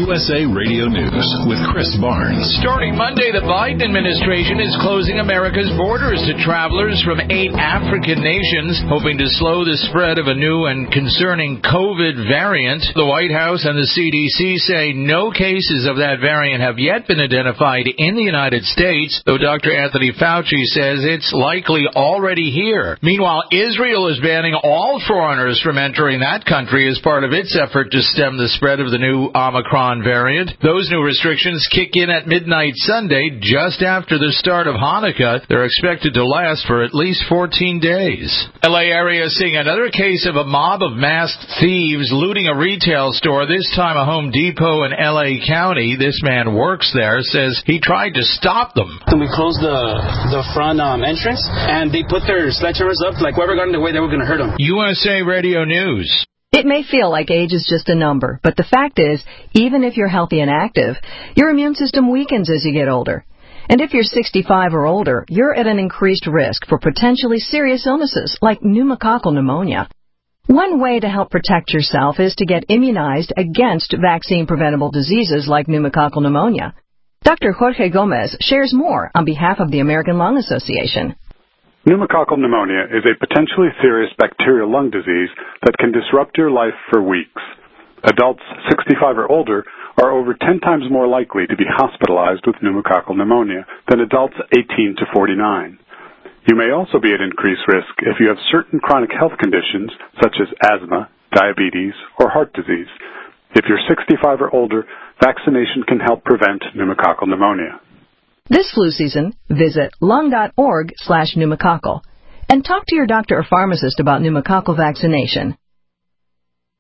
USA Radio News with Chris Barnes. Starting Monday, the Biden administration is closing America's borders to travelers from 8 African nations, hoping to slow the spread of a new and concerning COVID variant. The White House and the CDC say no cases of that variant have yet been identified in the United States, though Dr. Anthony Fauci says it's likely already here. Meanwhile, Israel is banning all foreigners from entering that country as part of its effort to stem the spread of the new Omicron variant. Those new restrictions kick in at midnight Sunday, just after the start of Hanukkah. They're expected to last for at least 14 days. LA area seeing another case of a mob of masked thieves looting a retail store, this time a Home Depot in LA County. This man works there, says he tried to stop them. We closed the front entrance, and they put their sledgehammers up, like whoever got in the way, they were going to hurt them. USA Radio News. It may feel like age is just a number, but the fact is, even if you're healthy and active, your immune system weakens as you get older. And if you're 65 or older, you're at an increased risk for potentially serious illnesses like pneumococcal pneumonia. One way to help protect yourself is to get immunized against vaccine-preventable diseases like pneumococcal pneumonia. Dr. Jorge Gomez shares more on behalf of the American Lung Association. Pneumococcal pneumonia is a potentially serious bacterial lung disease that can disrupt your life for weeks. Adults 65 or older are over 10 times more likely to be hospitalized with pneumococcal pneumonia than adults 18 to 49. You may also be at increased risk if you have certain chronic health conditions such as asthma, diabetes, or heart disease. If you're 65 or older, vaccination can help prevent pneumococcal pneumonia. This flu season, visit lung.org/pneumococcal and talk to your doctor or pharmacist about pneumococcal vaccination.